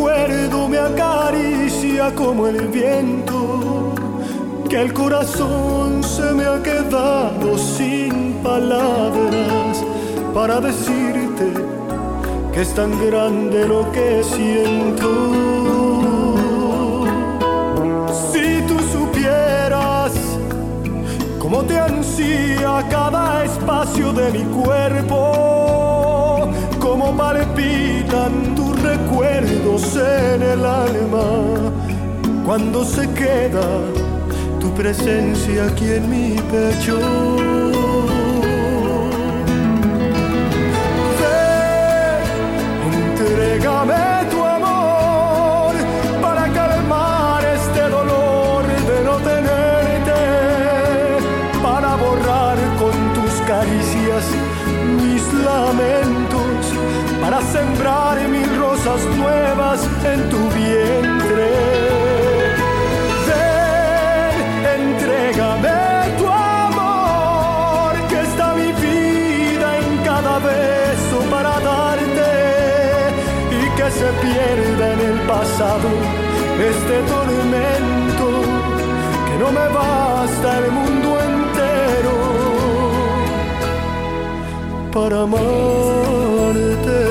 recuerdo me acaricia como el viento, que el corazón se me ha quedado sin palabras para decirte que es tan grande lo que siento. Si tú supieras cómo te ansía cada espacio de mi cuerpo, cómo palpitan tus recuerdos en el alma cuando se queda tu presencia aquí en mi pecho. Entrégame tu amor para calmar este dolor de no tenerte, para borrar con tus caricias mis lamentos, para sembrar mil rosas nuevas en tu vientre. Ven, entrégame tu amor, que está mi vida en cada beso para darte, que se pierda en el pasado este tormento, que no me basta el mundo entero para amarte.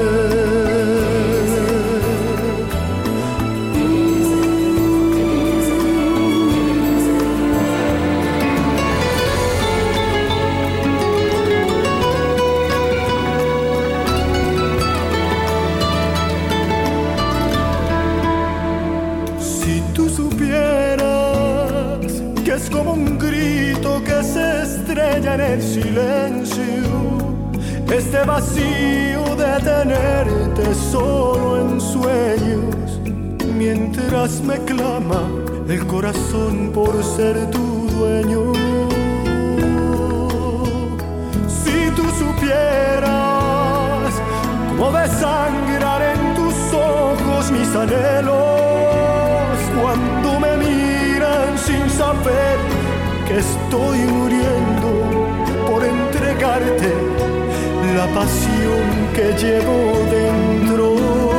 Es como un grito que se estrella en el silencio, este vacío de tenerte solo en sueños, mientras me clama el corazón por ser tu dueño. Si tú supieras cómo desangran en tus ojos mis anhelos cuando me miran sin saber que estoy muriendo por entregarte la pasión que llevo dentro.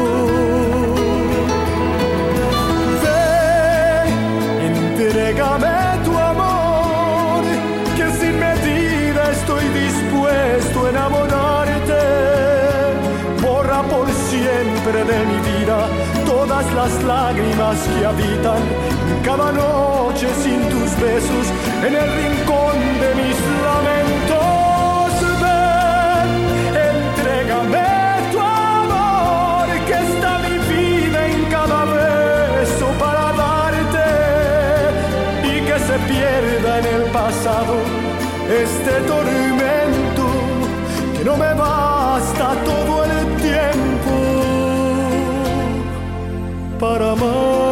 Ven, entrégame tu amor, que sin medida estoy dispuesto a enamorarte. Borra por siempre de mi vida todas las lágrimas que habitan cada noche sin tus besos en el rincón de mis lamentos. Ven, entrégame tu amor, que está mi vida en cada beso para darte, y que se pierda en el pasado este tormento, que no me basta todo el tiempo para amar.